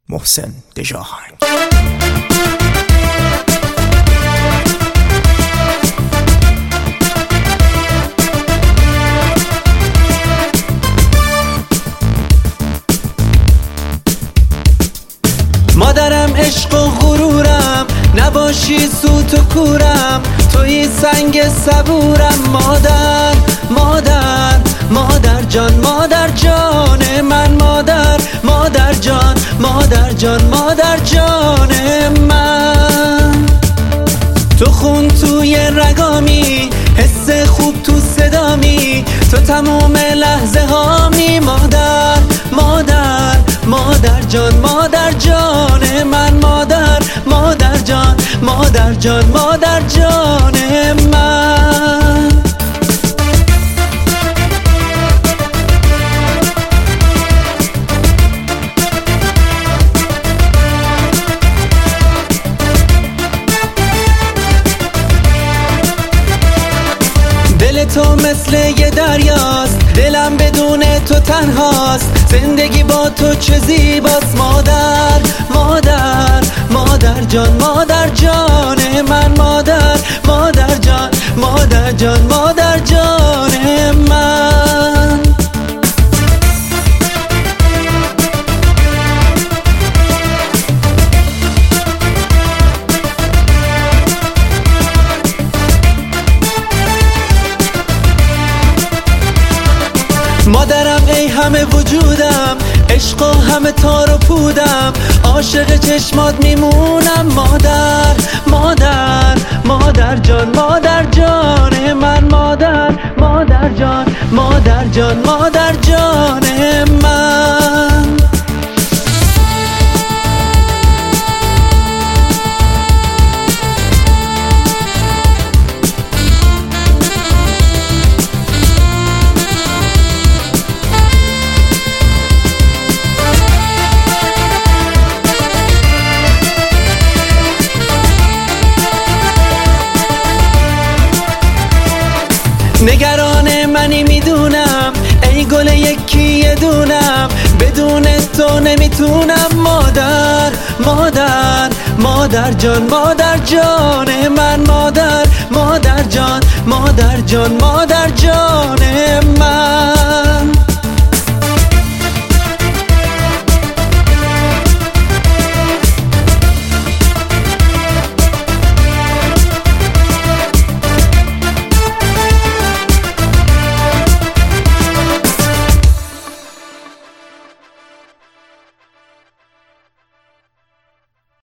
محسن دژآهنگ. مادرم عشق و غرورم، نباشی سوت و کورم، توی سنگ صبورم. مادر مادر مادر جان، مادر جان من، مادر مادر جان، مادر جان، مادر جان من. تو خون توی رگامی، حس خوب تو صدامی، تو تموم لحظه هامی. مادر مادر مادر جان، مادر جان من، مادر مادر جان، مادر جان، مادر جان من. دل تو مثل یه دریاست، دلم بدون تو تنهاست، زندگی با تو چه زیباست. مادر مادر مادر جان، مادر جان من، مادر مادر جان، مادر جان، مادر جان من. مادرم ای همه وجودم، عشق و همه تار و پودم، عاشق چشمات میمونم. مادر مادر مادر جان، مادر جان من، مادر مادر جان، مادر جان، مادر جان من. نگران منی میدونم، ای گل یکی دونم، بدون تو نمیتونم. مادر مادر مادر جان، مادر جان من، مادر مادر جان، مادر جان، مادر جان من.